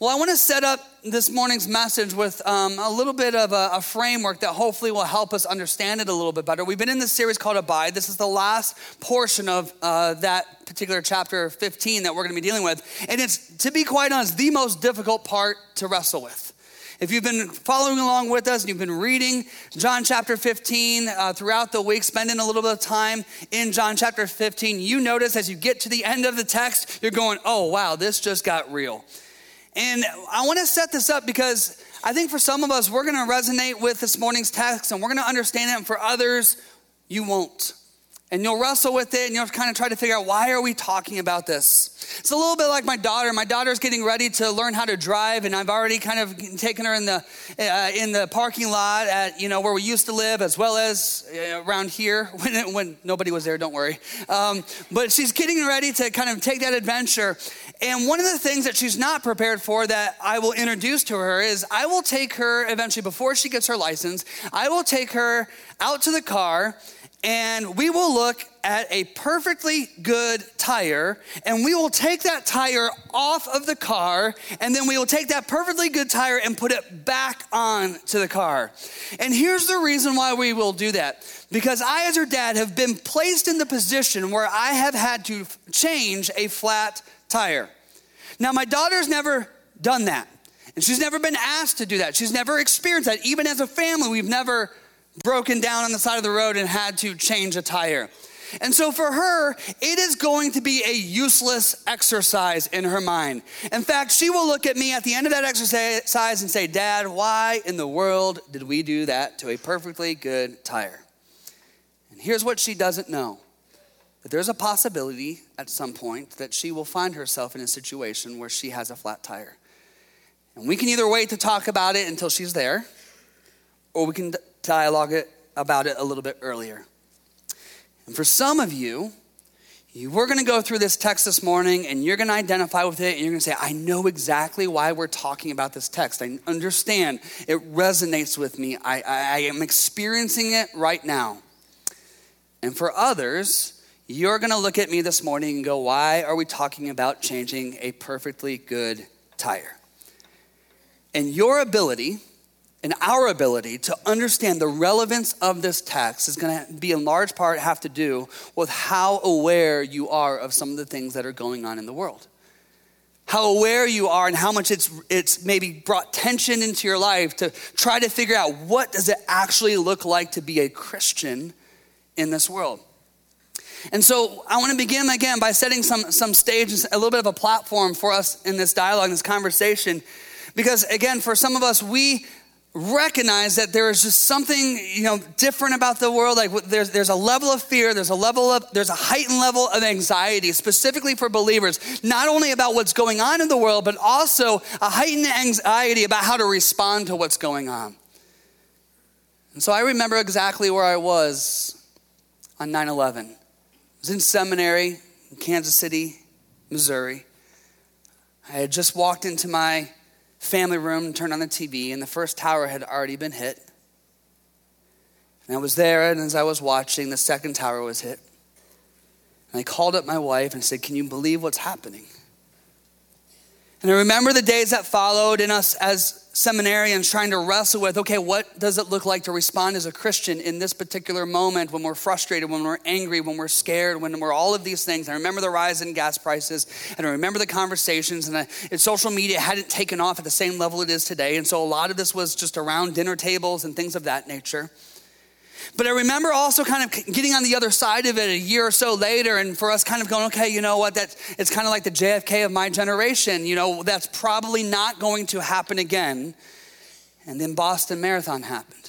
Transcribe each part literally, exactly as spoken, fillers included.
Well, I want to set up this morning's message with um, a little bit of a, a framework that hopefully will help us understand it a little bit better. We've been in this series called Abide. This is the last portion of uh, that particular chapter fifteen that we're going to be dealing with. And it's, to be quite honest, the most difficult part to wrestle with. If you've been following along with us and you've been reading John chapter fifteen uh, throughout the week, spending a little bit of time in John chapter fifteen, you notice as you get to the end of the text, you're going, oh, wow, this just got real. And I want to set this up because I think for some of us, we're going to resonate with this morning's text and we're going to understand it. And for others, you won't. And you'll wrestle with it and you'll kind of try to figure out, why are we talking about this? It's a little bit like my daughter. My daughter's getting ready to learn how to drive, and I've already kind of taken her in the uh, in the parking lot at, you know, where we used to live, as well as uh, around here when when nobody was there. Don't worry. Um, but she's getting ready to kind of take that adventure. And one of the things that she's not prepared for that I will introduce to her is I will take her eventually, before she gets her license, I will take her out to the car and we will look at a perfectly good tire, and we will take that tire off of the car, and then we will take that perfectly good tire and put it back on to the car. And here's the reason why we will do that. Because I, as her dad, have been placed in the position where I have had to change a flat tire. Now, my daughter's never done that, and she's never been asked to do that. She's never experienced that. Even as a family, we've never broken down on the side of the road and had to change a tire. And so for her, it is going to be a useless exercise in her mind. In fact, she will look at me at the end of that exercise and say, Dad, why in the world did we do that to a perfectly good tire? And here's what she doesn't know. That there's a possibility at some point that she will find herself in a situation where she has a flat tire. And we can either wait to talk about it until she's there, or we can dialogue it about it a little bit earlier. And for some of you, you we're going to go through this text this morning and you're going to identify with it and you're going to say, I know exactly why we're talking about this text. I understand. It resonates with me. I, I, I am experiencing it right now. And for others, you're going to look at me this morning and go, why are we talking about changing a perfectly good tire? And your ability and our ability to understand the relevance of this text is going to be in large part have to do with how aware you are of some of the things that are going on in the world. How aware you are and how much it's it's maybe brought tension into your life to try to figure out, what does it actually look like to be a Christian in this world? And so I want to begin again by setting some, some stage, a little bit of a platform for us in this dialogue, in this conversation. Because again, for some of us, we recognize that there is just something, you know, different about the world. Like there's there's a level of fear, there's a level of there's a heightened level of anxiety, specifically for believers, not only about what's going on in the world, but also a heightened anxiety about how to respond to what's going on. And so I remember exactly where I was on nine eleven. I was in seminary in Kansas City, Missouri. I had just walked into my family room and turned on the T V, and the first tower had already been hit. And I was there, and as I was watching, the second tower was hit. And I called up my wife and said, can you believe what's happening? And I remember the days that followed in us as seminarians trying to wrestle with, okay, what does it look like to respond as a Christian in this particular moment when we're frustrated, when we're angry, when we're scared, when we're all of these things. I remember the rise in gas prices, and I remember the conversations, and, I, and social media hadn't taken off at the same level it is today. And so a lot of this was just around dinner tables and things of that nature. But I remember also kind of getting on the other side of it a year or so later, and for us kind of going, okay, you know what, that's, it's kind of like the J F K of my generation. You know, that's probably not going to happen again. And then Boston Marathon happened.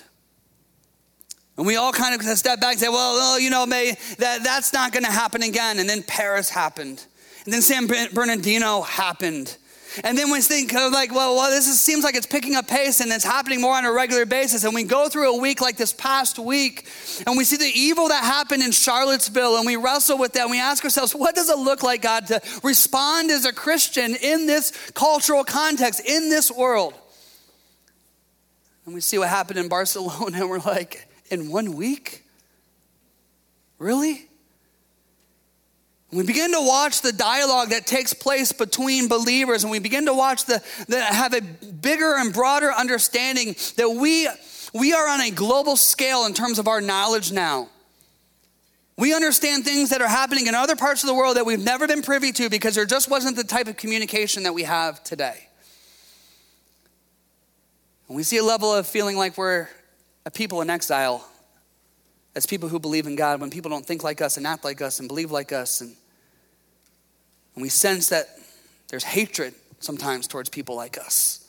And we all kind of step back and say, well, well you know, may, that, that's not going to happen again. And then Paris happened. And then San Bernardino happened. And then we think of like, well, well this is, seems like it's picking up pace and it's happening more on a regular basis. And we go through a week like this past week and we see the evil that happened in Charlottesville and we wrestle with that and we ask ourselves, what does it look like, God, to respond as a Christian in this cultural context, in this world? And we see what happened in Barcelona and we're like, in one week? Really? We begin to watch the dialogue that takes place between believers, and we begin to watch the, the have a bigger and broader understanding that we, we are on a global scale in terms of our knowledge now. We understand things that are happening in other parts of the world that we've never been privy to because there just wasn't the type of communication that we have today. And we see a level of feeling like we're a people in exile as people who believe in God when people don't think like us and act like us and believe like us. And, and we sense that there's hatred sometimes towards people like us.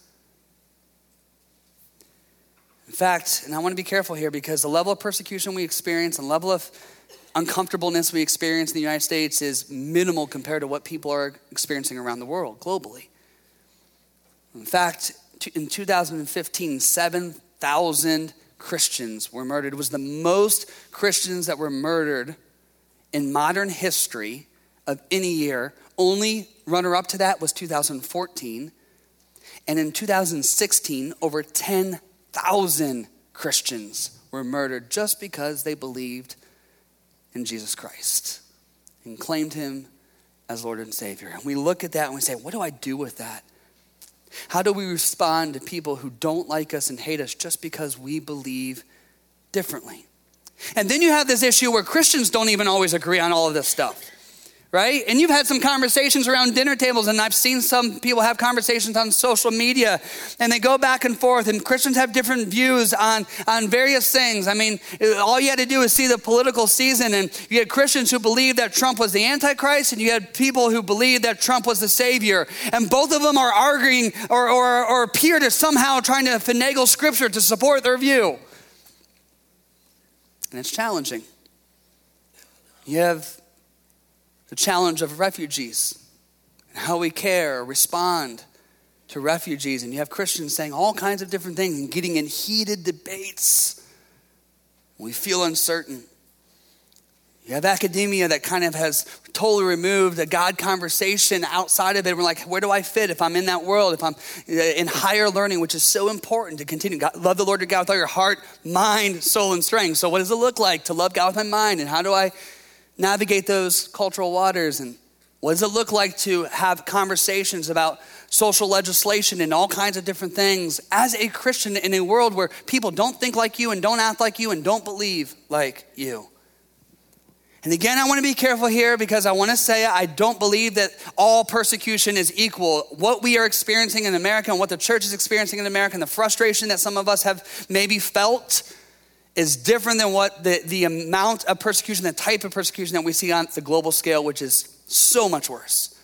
In fact, and I want to be careful here because the level of persecution we experience and level of uncomfortableness we experience in the United States is minimal compared to what people are experiencing around the world globally. In fact, in two thousand fifteen, seven thousand Christians were murdered. It was the most Christians that were murdered in modern history of any year. Only runner-up to that was two thousand fourteen. And in two thousand sixteen, over ten thousand Christians were murdered just because they believed in Jesus Christ and claimed him as Lord and Savior. And we look at that and we say, what do I do with that? How do we respond to people who don't like us and hate us just because we believe differently? And then you have this issue where Christians don't even always agree on all of this stuff, right? And you've had some conversations around dinner tables, and I've seen some people have conversations on social media, and they go back and forth, and Christians have different views on, on various things. I mean, all you had to do is see the political season, and you had Christians who believed that Trump was the Antichrist, and you had people who believed that Trump was the Savior. And both of them are arguing or, or, or appear to somehow trying to finagle scripture to support their view. And it's challenging. You have the challenge of refugees and how we care or respond to refugees. And you have Christians saying all kinds of different things and getting in heated debates. We feel uncertain. You have academia that kind of has totally removed the God conversation outside of it. We're like, where do I fit if I'm in that world, if I'm in higher learning, which is so important to continue. God, love the Lord your God with all your heart, mind, soul, and strength. So what does it look like to love God with my mind? And how do I navigate those cultural waters? And what does it look like to have conversations about social legislation and all kinds of different things as a Christian in a world where people don't think like you and don't act like you and don't believe like you? And again, I want to be careful here because I want to say I don't believe that all persecution is equal. What we are experiencing in America and what the church is experiencing in America and the frustration that some of us have maybe felt is different than what the, the amount of persecution, the type of persecution that we see on the global scale, which is so much worse.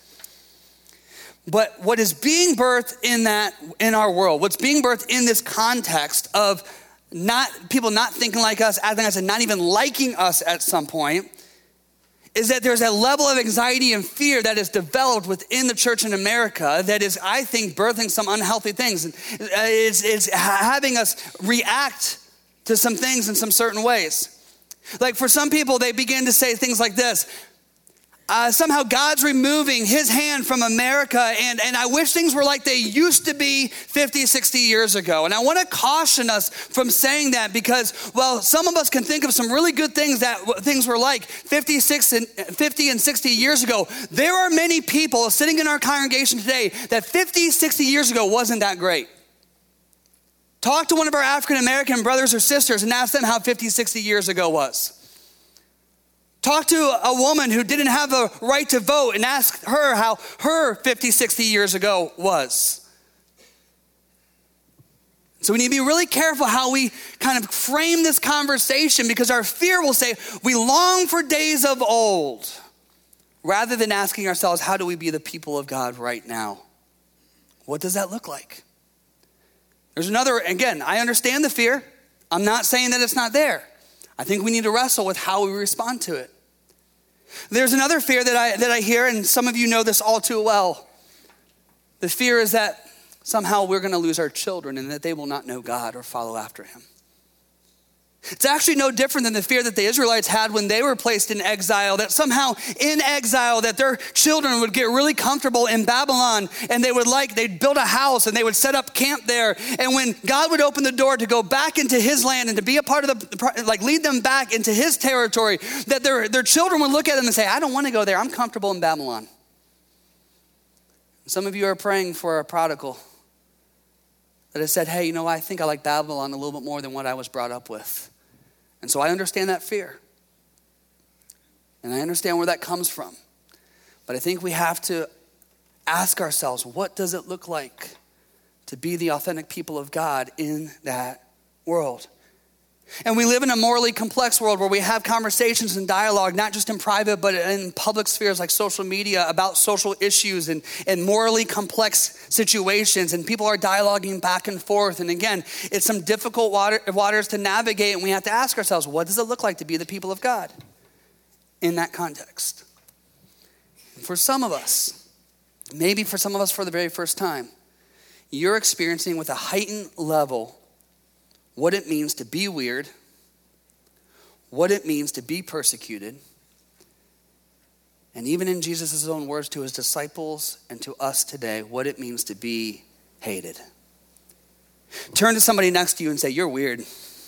But what is being birthed in that, in our world, what's being birthed in this context of not people not thinking like us, acting like us, and not even liking us at some point, is that there's a level of anxiety and fear that is developed within the church in America that is, I think, birthing some unhealthy things. It's, it's having us react to some things in some certain ways. Like for some people, they begin to say things like this. Uh, somehow God's removing his hand from America, and, and I wish things were like they used to be fifty, sixty years ago. And I want to caution us from saying that because, well, some of us can think of some really good things that things were like fifty, sixty, and fifty and sixty years ago. There are many people sitting in our congregation today that fifty, sixty years ago wasn't that great. Talk to one of our African-American brothers or sisters and ask them how fifty, sixty years ago was. Talk to a woman who didn't have a right to vote and ask her how her fifty, sixty years ago was. So we need to be really careful how we kind of frame this conversation because our fear will say, we long for days of old, rather than asking ourselves, how do we be the people of God right now? What does that look like? There's another, again, I understand the fear. I'm not saying that it's not there. I think we need to wrestle with how we respond to it. There's another fear that I that I hear, and some of you know this all too well. The fear is that somehow we're going to lose our children and that they will not know God or follow after him. It's actually no different than the fear that the Israelites had when they were placed in exile, that somehow in exile that their children would get really comfortable in Babylon and they would like, they'd build a house and they would set up camp there. And when God would open the door to go back into his land and to be a part of the, like lead them back into his territory, that their, their children would look at them and say, I don't want to go there. I'm comfortable in Babylon. Some of you are praying for a prodigal that has said, hey, you know, I think I like Babylon a little bit more than what I was brought up with. And so I understand that fear. And I understand where that comes from. But I think we have to ask ourselves, what does it look like to be the authentic people of God in that world? And we live in a morally complex world where we have conversations and dialogue, not just in private, but in public spheres like social media about social issues and, and morally complex situations. And people are dialoguing back and forth. And again, it's some difficult water, waters to navigate. And we have to ask ourselves, what does it look like to be the people of God in that context? For some of us, maybe for some of us for the very first time, you're experiencing with a heightened level what it means to be weird, what it means to be persecuted, and even in Jesus' own words to his disciples and to us today, what it means to be hated. Turn to somebody next to you and say, you're weird.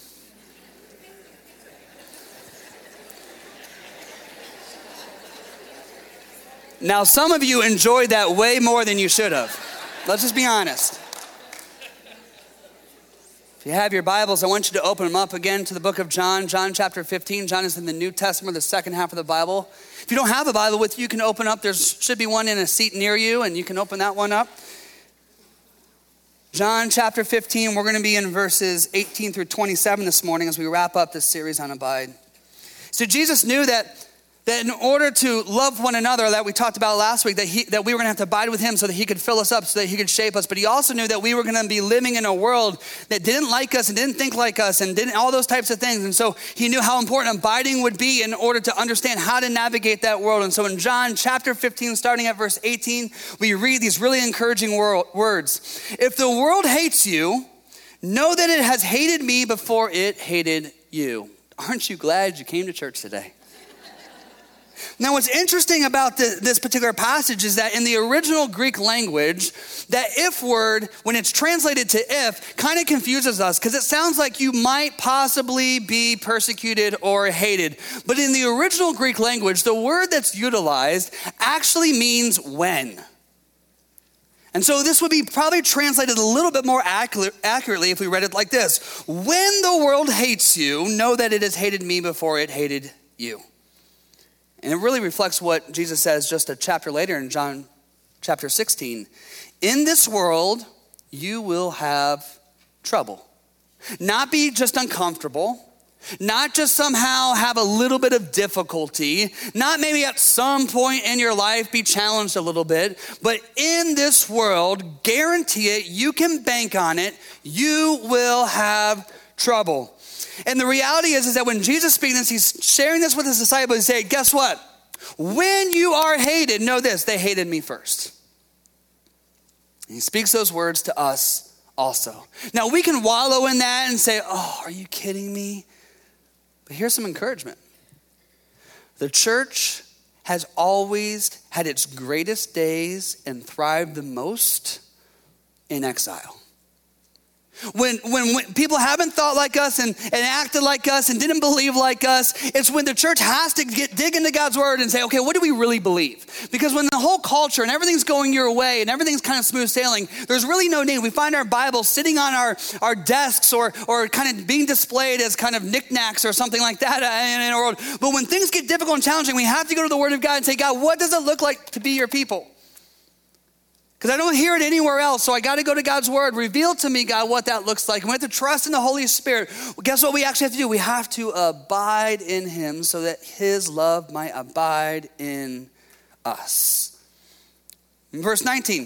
Now, some of you enjoyed that way more than you should have. Let's just be honest. If you have your Bibles, I want you to open them up again to the book of John, John chapter fifteen. John is in the New Testament, the second half of the Bible. If you don't have a Bible with you, you can open up. There should be one in a seat near you, and you can open that one up. John chapter fifteen, we're going to be in verses eighteen through twenty-seven this morning as we wrap up this series on Abide. So Jesus knew that that in order to love one another, that we talked about last week, that he, that we were gonna have to abide with him so that he could fill us up, so that he could shape us. But he also knew that we were gonna be living in a world that didn't like us and didn't think like us and didn't all those types of things. And so he knew how important abiding would be in order to understand how to navigate that world. And so in John chapter fifteen, starting at verse eighteen, we read these really encouraging wor- words. If the world hates you, know that it has hated me before it hated you. Aren't you glad you came to church today? Now, what's interesting about the, this particular passage is that in the original Greek language, that if word, when it's translated to if, kind of confuses us because it sounds like you might possibly be persecuted or hated. But in the original Greek language, the word that's utilized actually means when. And so this would be probably translated a little bit more accurate, accurately if we read it like this. When the world hates you, know that it has hated me before it hated you. And it really reflects what Jesus says just a chapter later in John chapter sixteen. In this world, you will have trouble. Not be just uncomfortable, not just somehow have a little bit of difficulty, not maybe at some point in your life be challenged a little bit, but in this world, guarantee it, you can bank on it, you will have trouble. And the reality is, is that when Jesus speaks this, he's sharing this with his disciples. He said, guess what? When you are hated, know this, they hated me first. And he speaks those words to us also. Now we can wallow in that and say, oh, are you kidding me? But here's some encouragement. The church has always had its greatest days and thrived the most in exile. When, when when people haven't thought like us and, and acted like us and didn't believe like us, it's when the church has to get dig into God's word and say, okay, what do we really believe? Because when the whole culture and everything's going your way and everything's kind of smooth sailing, there's really no need. We find our Bibles sitting on our, our desks or, or kind of being displayed as kind of knickknacks or something like that in our world. But when things get difficult and challenging, we have to go to the word of God and say, God, what does it look like to be your people? Because I don't hear it anywhere else, so I got to go to God's word. Reveal to me, God, what that looks like. And we have to trust in the Holy Spirit. Well, guess what we actually have to do? We have to abide in him so that his love might abide in us. In verse nineteen,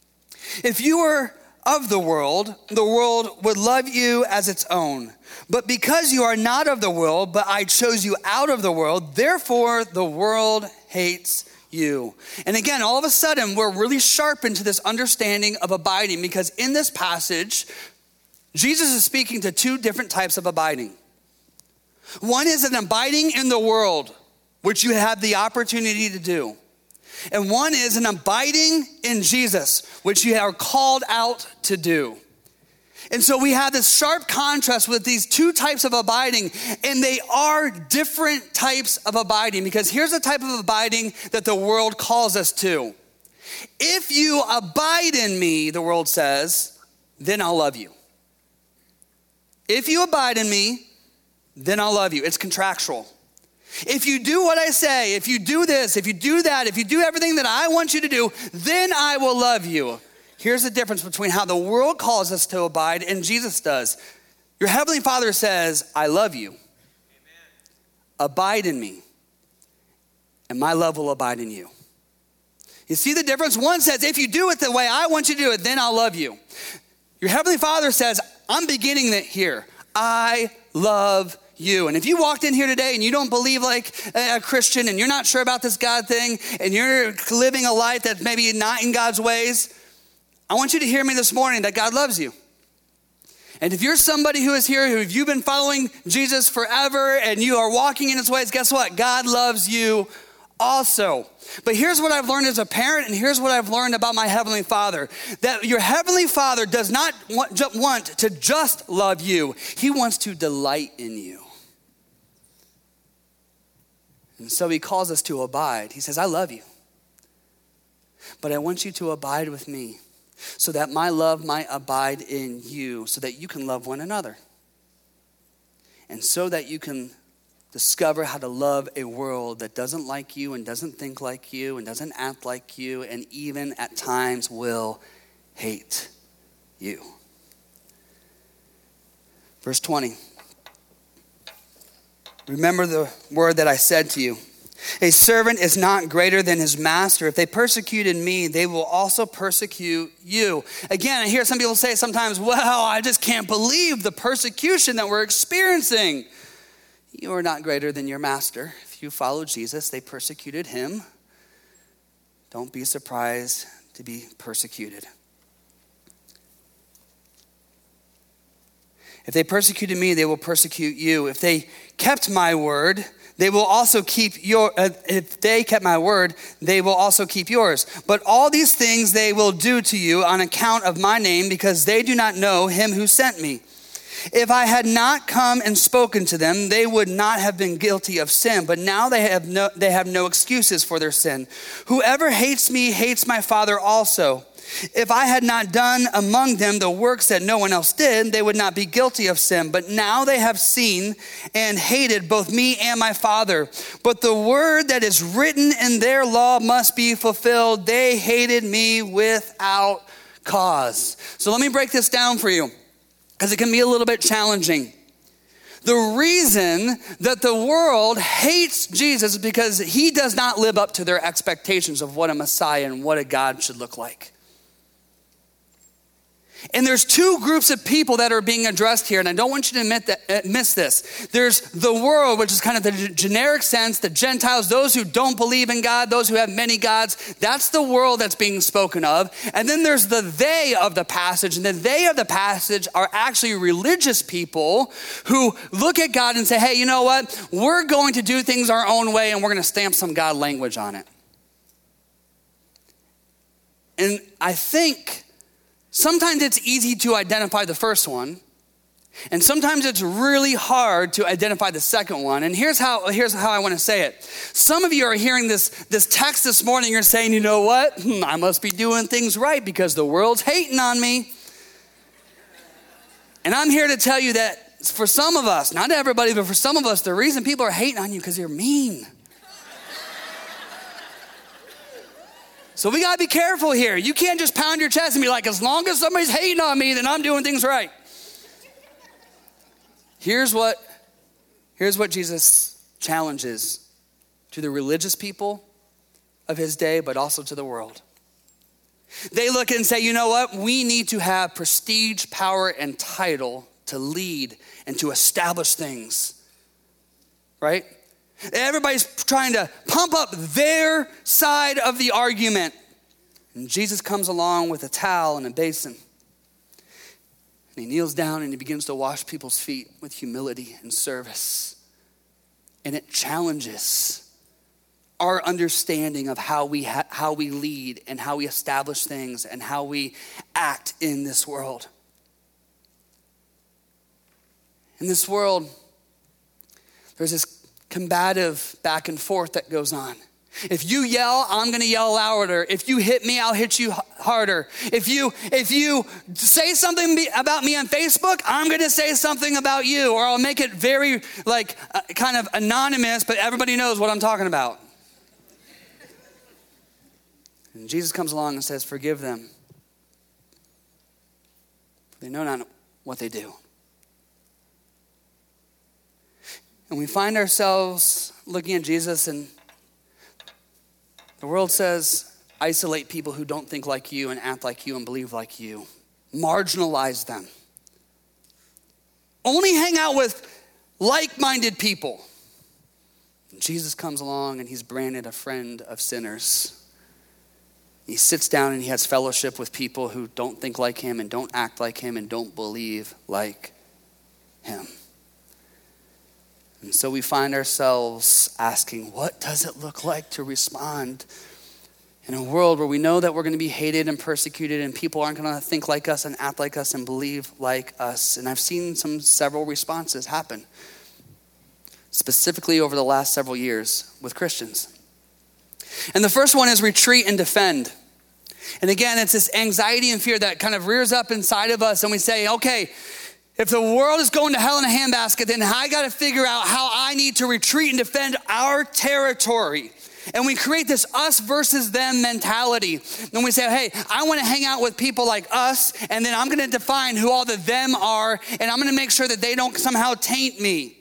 if you were of the world, the world would love you as its own. But because you are not of the world, but I chose you out of the world, therefore the world hates you. And again, all of a sudden, we're really sharpened to this understanding of abiding because in this passage, Jesus is speaking to two different types of abiding. One is an abiding in the world, which you have the opportunity to do. And one is an abiding in Jesus, which you are called out to do. And so we have this sharp contrast with these two types of abiding, and they are different types of abiding, because here's the type of abiding that the world calls us to. If you abide in me, the world says, then I'll love you. If you abide in me, then I'll love you. It's contractual. If you do what I say, if you do this, if you do that, if you do everything that I want you to do, then I will love you. Here's the difference between how the world calls us to abide and Jesus does. Your Heavenly Father says, I love you. Amen. Abide in me, and my love will abide in you. You see the difference? One says, if you do it the way I want you to do it, then I'll love you. Your Heavenly Father says, I'm beginning it here. I love you. And if you walked in here today and you don't believe like a Christian and you're not sure about this God thing and you're living a life that's maybe not in God's ways, I want you to hear me this morning that God loves you. And if you're somebody who is here, who you've been following Jesus forever and you are walking in his ways, guess what? God loves you also. But here's what I've learned as a parent, and here's what I've learned about my Heavenly Father, that your Heavenly Father does not want, want to just love you. He wants to delight in you. And so he calls us to abide. He says, I love you, but I want you to abide with me so that my love might abide in you, so that you can love one another. And so that you can discover how to love a world that doesn't like you and doesn't think like you and doesn't act like you and even at times will hate you. Verse twenty. Remember the word that I said to you. A servant is not greater than his master. If they persecuted me, they will also persecute you. Again, I hear some people say sometimes, well, I just can't believe the persecution that we're experiencing. You are not greater than your master. If you follow Jesus, they persecuted him. Don't be surprised to be persecuted. If they persecuted me, they will persecute you. If they kept my word, they will also keep your, uh, if they kept my word, they will also keep yours. But all these things they will do to you on account of my name, because they do not know him who sent me. If I had not come and spoken to them, they would not have been guilty of sin. But now they have no, they have no excuses for their sin. Whoever hates me hates my Father also. If I had not done among them the works that no one else did, they would not be guilty of sin. But now they have seen and hated both me and my Father. But the word that is written in their law must be fulfilled. They hated me without cause. So let me break this down for you, because it can be a little bit challenging. The reason that the world hates Jesus is because he does not live up to their expectations of what a Messiah and what a God should look like. And there's two groups of people that are being addressed here, and I don't want you to admit that, miss this. There's the world, which is kind of the generic sense, the Gentiles, those who don't believe in God, those who have many gods. That's the world that's being spoken of. And then there's the they of the passage, and the they of the passage are actually religious people who look at God and say, hey, you know what? We're going to do things our own way, and we're going to stamp some God language on it. And I think sometimes it's easy to identify the first one, and sometimes it's really hard to identify the second one. And here's how here's how I want to say it. Some of you are hearing this, this text this morning, you're saying, you know what? Hmm, I must be doing things right because the world's hating on me. And I'm here to tell you that for some of us, not everybody, but for some of us, the reason people are hating on you because you're mean. So we got to be careful here. You can't just pound your chest and be like, as long as somebody's hating on me, then I'm doing things right. Here's what, here's what Jesus challenges to the religious people of his day, but also to the world. They look and say, you know what? We need to have prestige, power, and title to lead and to establish things, right? Everybody's trying to pump up their side of the argument. And Jesus comes along with a towel and a basin. And he kneels down and he begins to wash people's feet with humility and service. and it challenges our understanding of how we ha- how we lead and how we establish things and how we act in this world. In this world, there's this combative back and forth that goes on. If you yell, I'm gonna yell louder. If you hit me, I'll hit you harder. If you if you say something about me on Facebook, I'm gonna say something about you, or I'll make it very like uh, kind of anonymous, but everybody knows what I'm talking about. And Jesus comes along and says, forgive them. They know not what they do. And we find ourselves looking at Jesus, and the world says, isolate people who don't think like you and act like you and believe like you. Marginalize them. Only hang out with like-minded people. And Jesus comes along and he's branded a friend of sinners. He sits down and he has fellowship with people who don't think like him and don't act like him and don't believe like him. And so we find ourselves asking, what does it look like to respond in a world where we know that we're going to be hated and persecuted and people aren't going to think like us and act like us and believe like us? And I've seen some several responses happen, specifically over the last several years with Christians. And the first one is retreat and defend. And again, it's this anxiety and fear that kind of rears up inside of us, and we say, okay, if the world is going to hell in a handbasket, then I got to figure out how I need to retreat and defend our territory. And we create this us versus them mentality. And we say, hey, I want to hang out with people like us, and then I'm going to define who all the them are, and I'm going to make sure that they don't somehow taint me.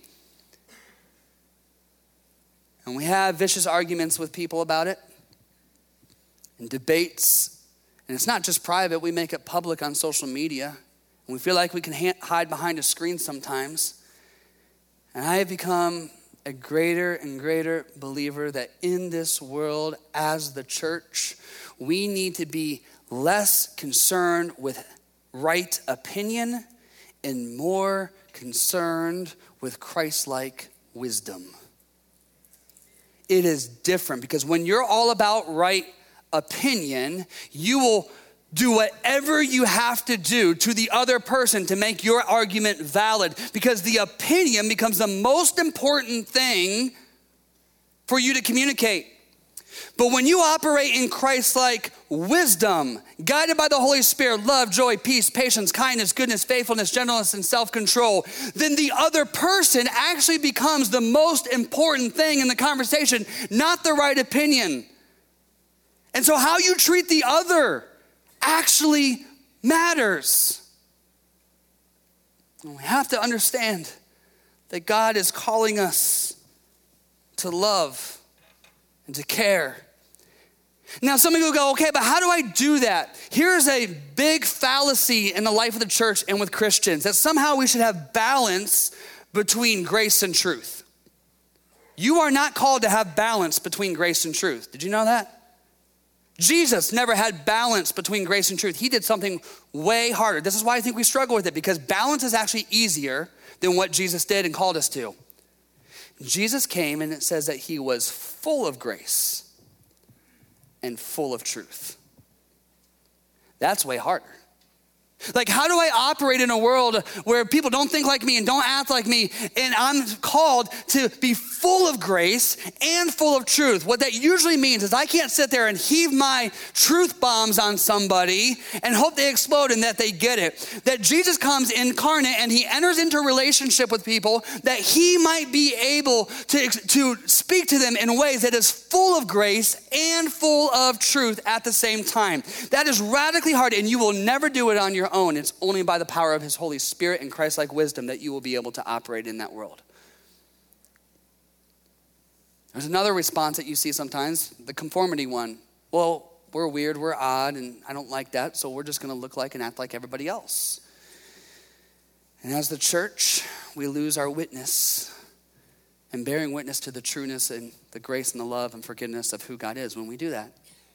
And we have vicious arguments with people about it, and debates. And it's not just private, we make it public on social media. And we feel like we can ha- hide behind a screen sometimes. And I have become a greater and greater believer that in this world, as the church, we need to be less concerned with right opinion and more concerned with Christ-like wisdom. It is different, because when you're all about right opinion, you will do whatever you have to do to the other person to make your argument valid, because the opinion becomes the most important thing for you to communicate. But when you operate in Christ-like wisdom, guided by the Holy Spirit, love, joy, peace, patience, kindness, goodness, faithfulness, gentleness, and self-control, then the other person actually becomes the most important thing in the conversation, not the right opinion. And so how you treat the other actually matters. And we have to understand that God is calling us to love and to care. Now, some of you will go, okay, but how do I do that? Here's a big fallacy in the life of the church and with Christians, that somehow we should have balance between grace and truth. You are not called to have balance between grace and truth. Did you know that? Jesus never had balance between grace and truth. He did something way harder. This is why I think we struggle with it, because balance is actually easier than what Jesus did and called us to. Jesus came, and it says that he was full of grace and full of truth. That's way harder. Like, how do I operate in a world where people don't think like me and don't act like me, and I'm called to be full of grace and full of truth? What that usually means is I can't sit there and heave my truth bombs on somebody and hope they explode and that they get it. That Jesus comes incarnate and he enters into a relationship with people that he might be able to, to speak to them in ways that is full of grace and full of truth at the same time. That is radically hard, and you will never do it on your own. It's only by the power of his Holy Spirit and Christ-like wisdom that you will be able to operate in that world. There's another response that you see sometimes, the conformity one. Well, we're weird, we're odd, and I don't like that, so we're just going to look like and act like everybody else. And as the church, we lose our witness and bearing witness to the trueness and the grace and the love and forgiveness of who God is when we do that.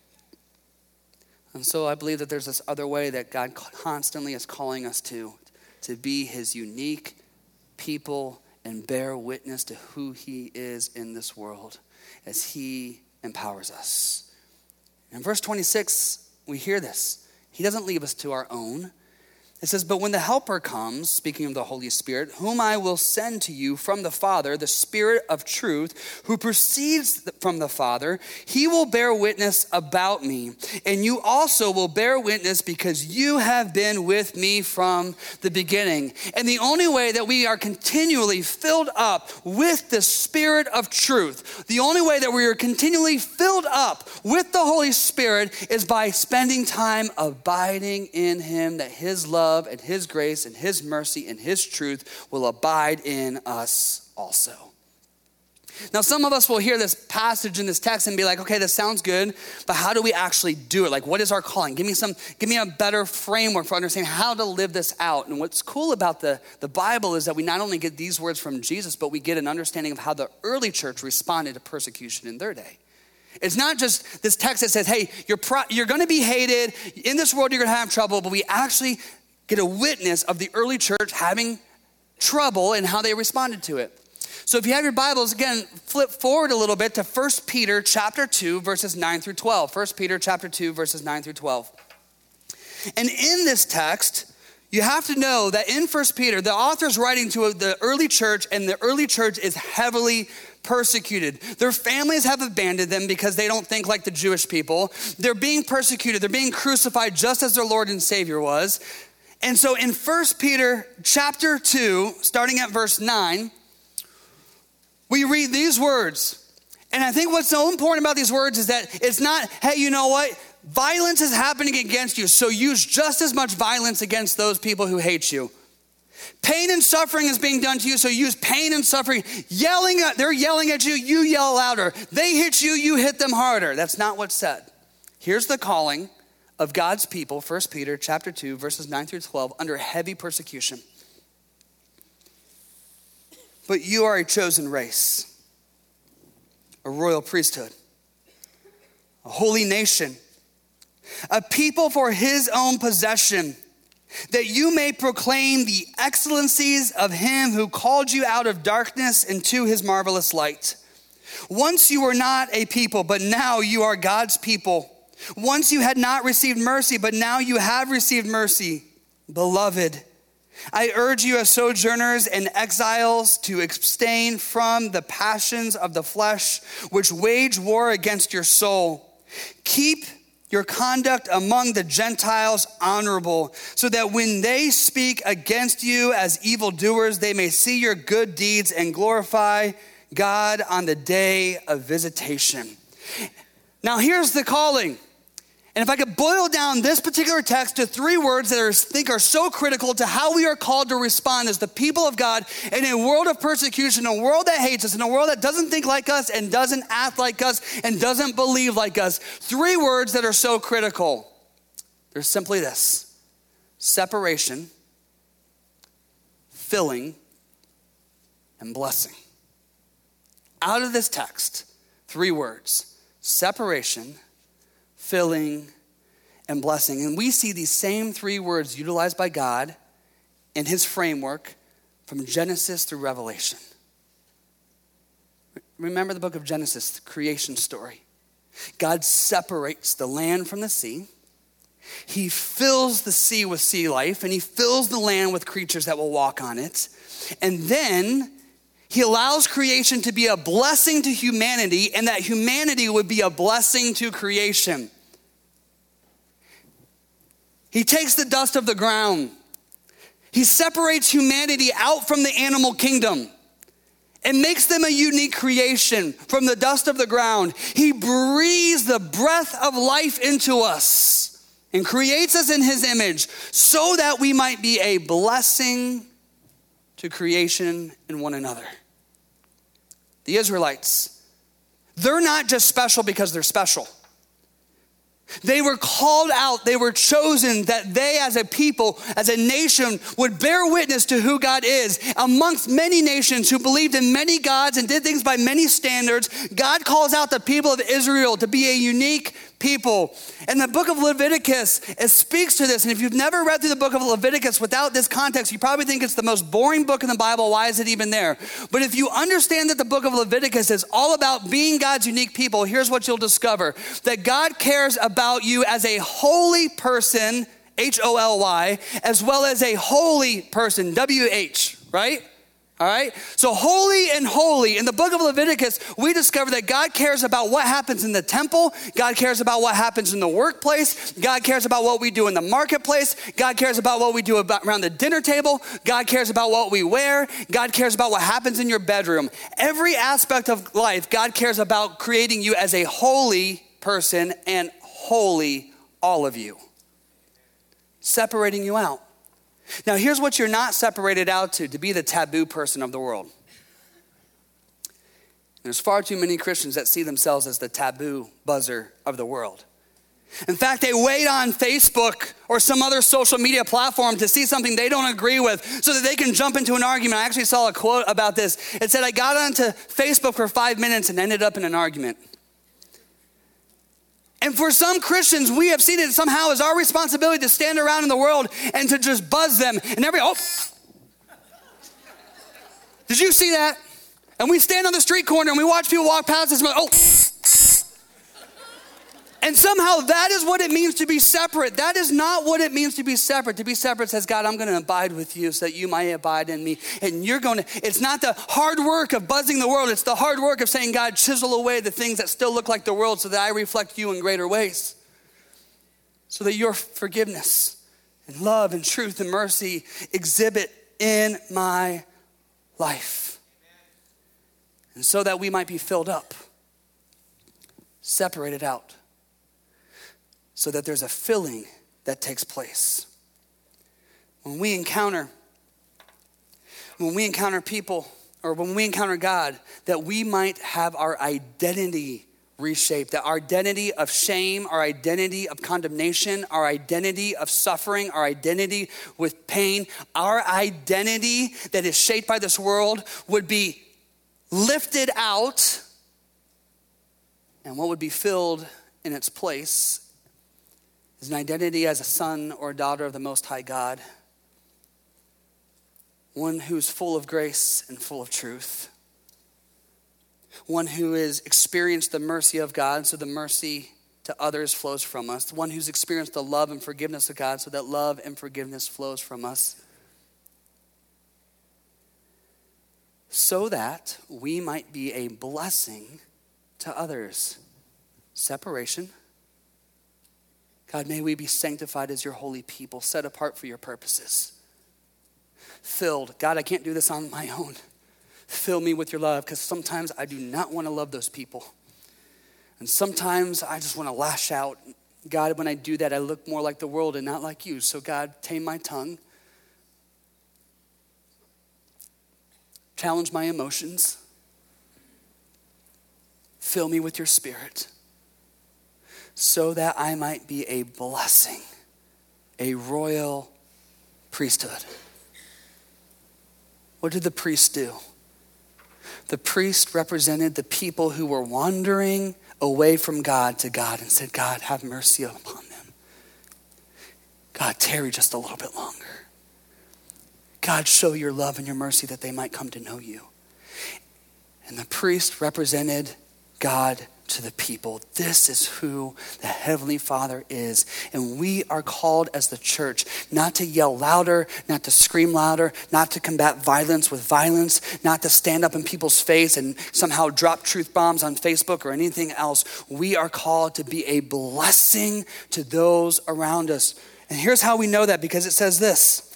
And so I believe that there's this other way that God constantly is calling us to, to be his unique people and bear witness to who he is in this world as he empowers us. In verse twenty-six, we hear this. He doesn't leave us to our own. It says, but when the helper comes, speaking of the Holy Spirit, whom I will send to you from the Father, the Spirit of truth, who proceeds from the Father, he will bear witness about me. And you also will bear witness because you have been with me from the beginning. And the only way that we are continually filled up with the Spirit of truth, the only way that we are continually filled up with the Holy Spirit is by spending time abiding in him, that his love and his grace and his mercy and his truth will abide in us also. Now, some of us will hear this passage in this text and be like, okay, this sounds good, but how do we actually do it? Like, what is our calling? Give me some, give me a better framework for understanding how to live this out. And what's cool about the, the Bible is that we not only get these words from Jesus, but we get an understanding of how the early church responded to persecution in their day. It's not just this text that says, hey, you're pro- you're going to be hated. In this world, you're going to have trouble, but we actually get a witness of the early church having trouble and how they responded to it. So if you have your Bibles, again, flip forward a little bit to First Peter chapter two, verses nine through twelve. First Peter chapter two, verses nine through twelve. And in this text, you have to know that in First Peter, the author's writing to the early church, and the early church is heavily persecuted. Their families have abandoned them because they don't think like the Jewish people. They're being persecuted. They're being crucified just as their Lord and Savior was. And so in First Peter chapter two, starting at verse nine, we read these words. And I think what's so important about these words is that it's not, hey, you know what? Violence is happening against you, so use just as much violence against those people who hate you. Pain and suffering is being done to you, so use pain and suffering. Yelling at, they're yelling at you, you yell louder. They hit you, you hit them harder. That's not what's said. Here's the calling of God's people, First Peter chapter two, verses nine through twelve, under heavy persecution. But you are a chosen race, a royal priesthood, a holy nation, a people for his own possession, that you may proclaim the excellencies of him who called you out of darkness into his marvelous light. Once you were not a people, but now you are God's people. Once you had not received mercy, but now you have received mercy. Beloved, I urge you as sojourners and exiles to abstain from the passions of the flesh, which wage war against your soul. Keep your conduct among the Gentiles honorable, so that when they speak against you as evildoers, they may see your good deeds and glorify God on the day of visitation. Now here's the calling. And if I could boil down this particular text to three words that I think are so critical to how we are called to respond as the people of God in a world of persecution, a world that hates us, in a world that doesn't think like us and doesn't act like us and doesn't believe like us. Three words that are so critical. They're simply this: separation, filling, and blessing. Out of this text, three words: separation, filling, and blessing. And we see these same three words utilized by God in his framework from Genesis through Revelation. Remember the book of Genesis, the creation story. God separates the land from the sea. He fills the sea with sea life, and he fills the land with creatures that will walk on it. And then he allows creation to be a blessing to humanity, and that humanity would be a blessing to creation. He takes the dust of the ground. He separates humanity out from the animal kingdom and makes them a unique creation from the dust of the ground. He breathes the breath of life into us and creates us in his image so that we might be a blessing to creation and one another. The Israelites, they're not just special because they're special. They were called out, they were chosen, that they as a people, as a nation, would bear witness to who God is. Amongst many nations who believed in many gods and did things by many standards, God calls out the people of Israel to be a unique people. And the book of Leviticus, it speaks to this. And if you've never read through the book of Leviticus without this context, you probably think it's the most boring book in the Bible. Why is it even there? But if you understand that the book of Leviticus is all about being God's unique people, here's what you'll discover. That God cares about you as a holy person, H O L Y, as well as a holy person, W H, right? All right, so holy and holy. In the book of Leviticus, we discover that God cares about what happens in the temple. God cares about what happens in the workplace. God cares about what we do in the marketplace. God cares about what we do about around the dinner table. God cares about what we wear. God cares about what happens in your bedroom. Every aspect of life, God cares about creating you as a holy person and holy, all of you, separating you out. Now, here's what you're not separated out to, to be the taboo person of the world. There's far too many Christians that see themselves as the taboo buzzer of the world. In fact, they wait on Facebook or some other social media platform to see something they don't agree with so that they can jump into an argument. I actually saw a quote about this. It said, I got onto Facebook for five minutes and ended up in an argument. And for some Christians, we have seen it somehow as our responsibility to stand around in the world and to just buzz them. And every, oh, did you see that? And we stand on the street corner and we watch people walk past us and we're like, oh. And somehow that is what it means to be separate. That is not what it means to be separate. To be separate says, God, I'm going to abide with you so that you might abide in me. And you're going to, it's not the hard work of buzzing the world. It's the hard work of saying, God, chisel away the things that still look like the world so that I reflect you in greater ways. So that your forgiveness and love and truth and mercy exhibit in my life. And so that we might be filled up, separated out, so that there's a filling that takes place. When we encounter, when we encounter people, or when we encounter God, that we might have our identity reshaped, that our identity of shame, our identity of condemnation, our identity of suffering, our identity with pain, our identity that is shaped by this world would be lifted out, and what would be filled in its place is an identity as a son or a daughter of the Most High God, one who's full of grace and full of truth, one who has experienced the mercy of God, so the mercy to others flows from us, one who's experienced the love and forgiveness of God, so that love and forgiveness flows from us, so that we might be a blessing to others. Separation. God, may we be sanctified as your holy people, set apart for your purposes. Filled. God, I can't do this on my own. Fill me with your love, because sometimes I do not want to love those people. And sometimes I just want to lash out. God, when I do that, I look more like the world and not like you. So God, tame my tongue. Challenge my emotions. Fill me with your spirit, so that I might be a blessing, a royal priesthood. What did the priest do? The priest represented the people who were wandering away from God to God and said, God, have mercy upon them. God, tarry just a little bit longer. God, show your love and your mercy that they might come to know you. And the priest represented God to the people. This is who the Heavenly Father is. And we are called as the church not to yell louder, not to scream louder, not to combat violence with violence, not to stand up in people's face and somehow drop truth bombs on Facebook or anything else. We are called to be a blessing to those around us. And here's how we know that, because it says this.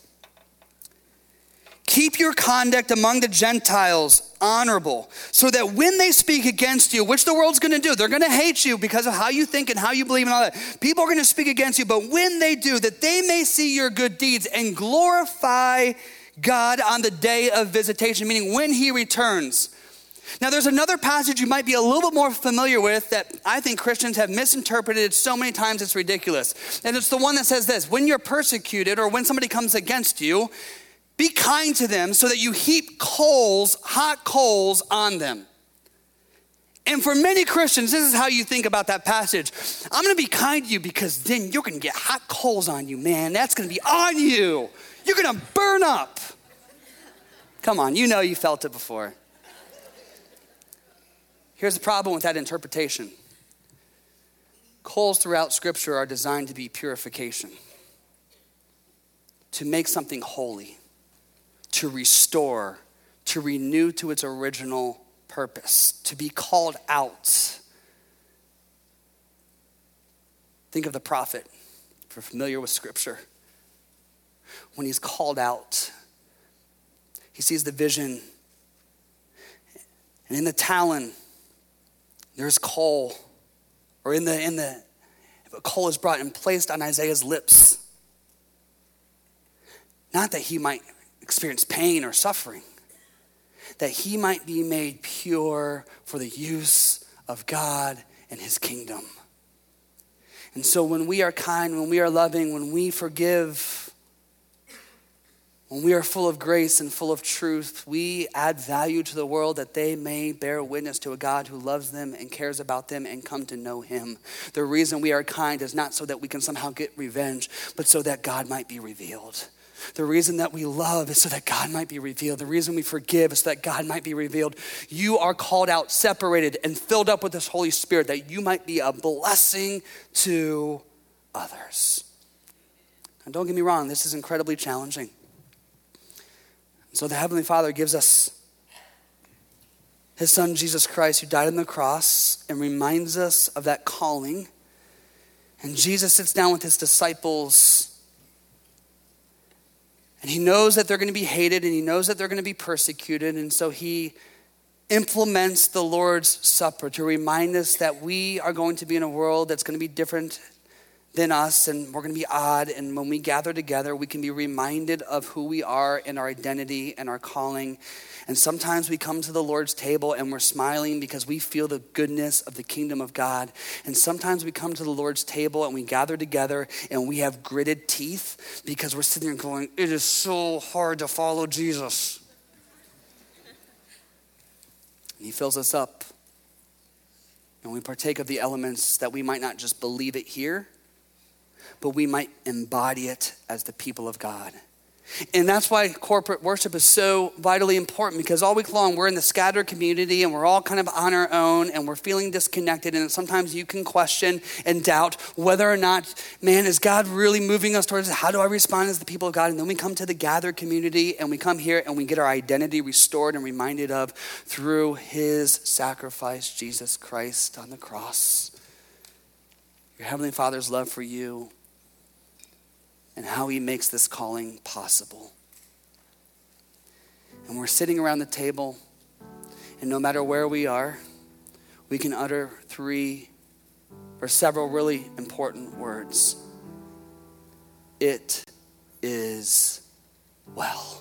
Keep your conduct among the Gentiles honorable, so that when they speak against you, which the world's going to do, they're going to hate you because of how you think and how you believe and all that. People are going to speak against you, but when they do, that they may see your good deeds and glorify God on the day of visitation, meaning when he returns. Now, there's another passage you might be a little bit more familiar with that I think Christians have misinterpreted so many times it's ridiculous. And it's the one that says this: when you're persecuted or when somebody comes against you, be kind to them so that you heap coals, hot coals on them. And for many Christians, this is how you think about that passage. I'm gonna be kind to you because then you're gonna get hot coals on you, man. That's gonna be on you. You're gonna burn up. Come on, you know you felt it before. Here's the problem with that interpretation. Coals throughout Scripture are designed to be purification, to make something holy, to restore, to renew to its original purpose, to be called out. Think of the prophet, if you're familiar with Scripture. When he's called out, he sees the vision, and in the talon, there's coal, or in the in the coal is brought and placed on Isaiah's lips. Not that he might experience pain or suffering, that he might be made pure for the use of God and his kingdom. And so when we are kind, when we are loving, when we forgive, when we are full of grace and full of truth, we add value to the world that they may bear witness to a God who loves them and cares about them and come to know him. The reason we are kind is not so that we can somehow get revenge, but so that God might be revealed. The reason that we love is so that God might be revealed. The reason we forgive is so that God might be revealed. You are called out, separated, and filled up with this Holy Spirit that you might be a blessing to others. And don't get me wrong, this is incredibly challenging. So the Heavenly Father gives us his Son, Jesus Christ, who died on the cross and reminds us of that calling. And Jesus sits down with his disciples, and he knows that they're going to be hated, and he knows that they're going to be persecuted. And so he implements the Lord's Supper to remind us that we are going to be in a world that's going to be different than us, and we're going to be odd. And when we gather together, we can be reminded of who we are and our identity and our calling. And sometimes we come to the Lord's table and we're smiling because we feel the goodness of the kingdom of God. And sometimes we come to the Lord's table and we gather together and we have gritted teeth because we're sitting there going, it is so hard to follow Jesus. And he fills us up. And we partake of the elements that we might not just believe it here, but we might embody it as the people of God. And that's why corporate worship is so vitally important, because all week long we're in the scattered community and we're all kind of on our own and we're feeling disconnected. And sometimes you can question and doubt whether or not, man, is God really moving us towards it? How do I respond as the people of God? And then we come to the gathered community and we come here and we get our identity restored and reminded of through his sacrifice, Jesus Christ on the cross. Your Heavenly Father's love for you, and how he makes this calling possible. And we're sitting around the table, and no matter where we are, we can utter three or several really important words. It is well.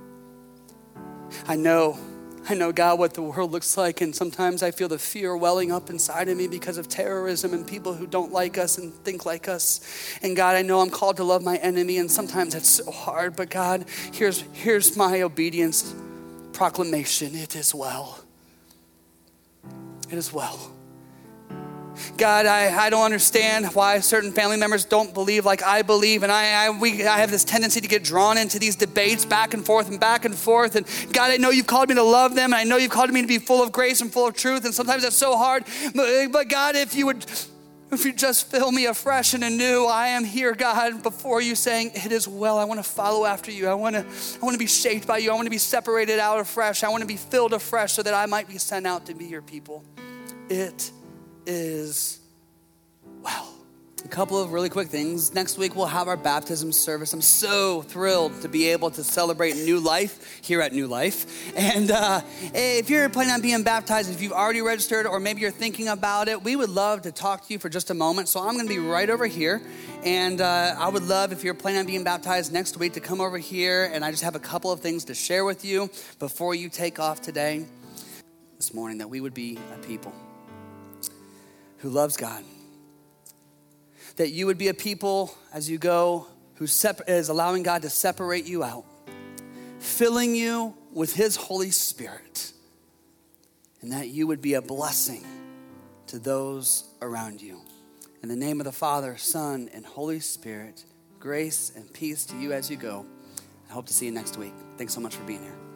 I know I know, God, what the world looks like, and sometimes I feel the fear welling up inside of me because of terrorism and people who don't like us and think like us. And God, I know I'm called to love my enemy, and sometimes it's so hard, but God, here's, here's my obedience proclamation. It is well. It is well. God, I, I don't understand why certain family members don't believe like I believe. And I, I, we, I have this tendency to get drawn into these debates back and forth and back and forth. And God, I know you've called me to love them. And I know you've called me to be full of grace and full of truth. And sometimes that's so hard. But, but God, if you would, if you just fill me afresh and anew, I am here, God, before you saying, it is well. I want to follow after you. I want to, I want to be shaped by you. I want to be separated out afresh. I want to be filled afresh so that I might be sent out to be your people. It is well. A couple of really quick things. Next week, we'll have our baptism service. I'm so thrilled to be able to celebrate New Life here at New Life. And uh, if you're planning on being baptized, if you've already registered or maybe you're thinking about it, we would love to talk to you for just a moment. So I'm going to be right over here. And uh, I would love, if you're planning on being baptized next week, to come over here. And I just have a couple of things to share with you before you take off today, this morning, that we would be a people who loves God. That you would be a people as you go who sep- is allowing God to separate you out, filling you with his Holy Spirit, and that you would be a blessing to those around you. In the name of the Father, Son, and Holy Spirit, grace and peace to you as you go. I hope to see you next week. Thanks so much for being here.